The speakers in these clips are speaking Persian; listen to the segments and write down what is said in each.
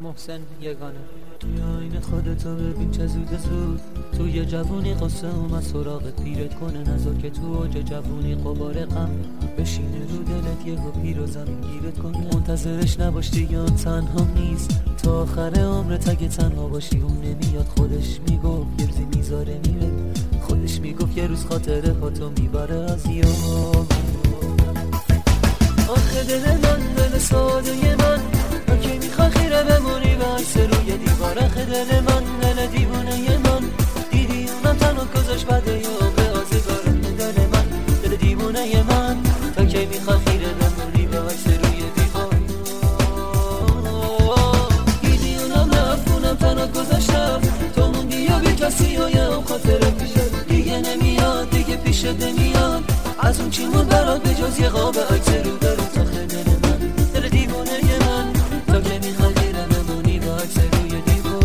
محسن یگانه. توی آینه خودتو ببین چه زود زود، توی جوونی قصه اومد سراغ پیرت کنه، نذار که تو اوج جوونی قبار غم بشینه رو دلت، یهو پیر و زمین گیرت کنه. منتظرش نباش دیگه، اون تنها نیست تا آخر عمرت. اگه تنها باشی اون نمیاد، خودش میگفت یه روزی میذاره میره، خودش میگفت یه روز خاطره هاتو میبره از یاد. آخه دل من، دل ساده من، تو که میخوای خیره بمونی به عکس روی دیوار. آخه دل من، دل دیوونه من، دیدی اونم تنها گذاشت بده یا به آزگار. دل من، دل دیوونه من، تو که میخوای خیره بمونی به عکس روی دیوار. دیدی اونم رفت، اونم تنها گذاشت رفت، تو موندی یا بی کسی و یه خاطره پیشت دیگه نمیاد، دیگه پیشت نمیاد. از اون چی مون برات به جز یه قاب عکس رو برو. آخه دل من، دل دیوونه من، تو که میخوای خیره بمونی با عکس روی دیوار.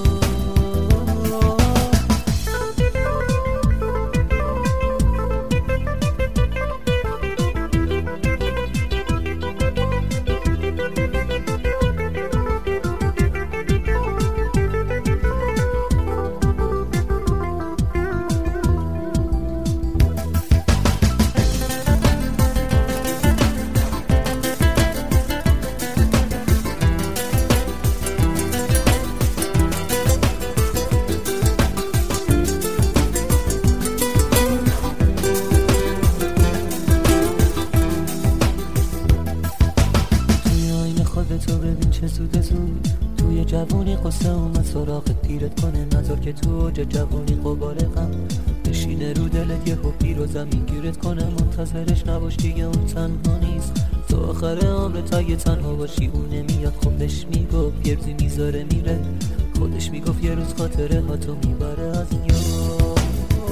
تو ببین چه زود زود، توی جوونی قصه اومد سراغت پیرت کنه، نذار که تو اوج جوونی قبار غم بشینه رو دلت، یهو پیر و زمین گیرت کنه. منتظرش نباش دیگه، اون تنها نیست تا آخر عمرت. اگه تنها باشی اون نمیاد، خودش میگفت یه روزی میذاره میره، خودش میگفت یه روز خاطره هاتو میبره از یاد.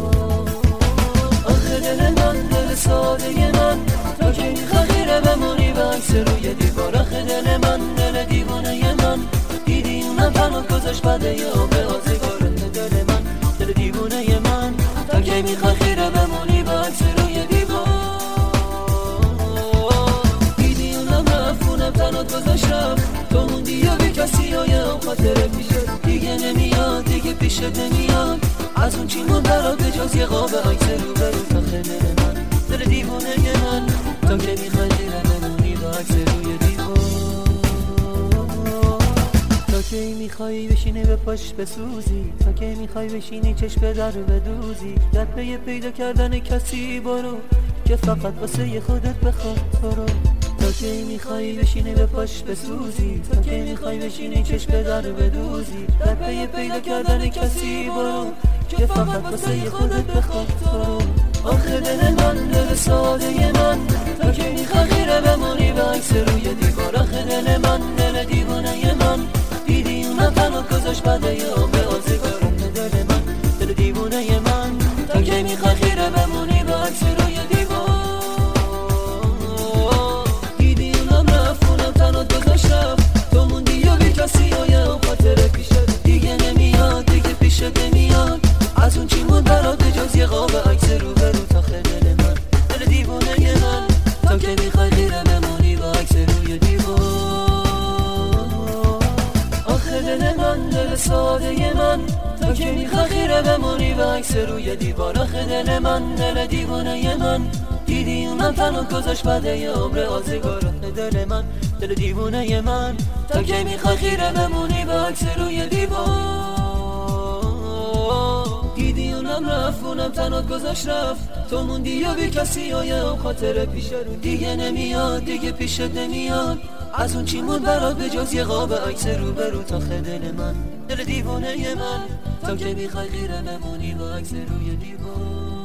آخه دل من، دل ساده من، تو که میخوای خیره بمونی به عکس روی دیوار. آخه دل من، دل دیوانه من، دیدی اونم تنها گذاشت بده یا به آزگار. دل من، دل دیوانه من، تو که میخوای خیره بمونی به عکس روی دیوار. دیدی اونم رفت، اونم تنها گذاشت رفت، تو موندی یا بی کسی و یه خاطره پیشت دیگه نمیاد، دیگه پیشت نمیاد. از اون چی مون برات به جز یه قاب عکس رو برو. آخه دل من، دل دیوانه من، تو که میخوای خیره بمونی با عکس روی دیوار. تو که میخوای بشینی به پاش بسوزی، تو که میخوای بشینی چشم به در بدوزی، در پی پیدا کردن کسی برو که فقط واسه خودت بخواد تو رو. تو که میخوای بشینی به پاش بسوزی، تو که میخوای بشینی چشم به در بدوزی، در پی پیدا کردن کسی برو که فقط واسه خودت بخواد تو رو. آخه دل من، دل ساده من، تو که میخوای خیره بمونی به عکس روی دیوار. آخه دل من، دل دیوانه من، دیدی اونم تنها گذاشت بده یا به آزگار. دل من، دل دیوانه من، تو که میخوای خیره بمونی به عکس روی دیوار. دیدی اونم رفت، اونم تنها گذاشت رفت، تو موندی یا بی کسی و یه خاطره پیشت دیگه نمیاد، دیگه پیشت نمیاد. از اون چی مون برات به جز یه قاب عکس رو برو. آخه دل من، دل دیوانه من، تو که میخوای خیره بمونی با عکس روی دیوار. آخه دل من، دل ساده من، تو که میخوای خیره بمونی با عکس روی دیوار. آخه دل من، دل دیوانه من، دیدی اونم تنها گذاشت بده یه عمر آزگار. دل من، دل دیوانه من، تو که میخوای خیره بمونی با عکس روی دیوار. دیدی اونم رفت، اونم تنها گذاشت رفت، تو موندی یا بی کسی و یه خاطره پیش رو دیگه نمیاد، دیگه پیشت نمیاد. از اون چی مون برات به جز یه قاب عکس رو برو. آخه دل من، دل دیوانه من، تو که میخوای خیره بمونی با عکس روی دیوار.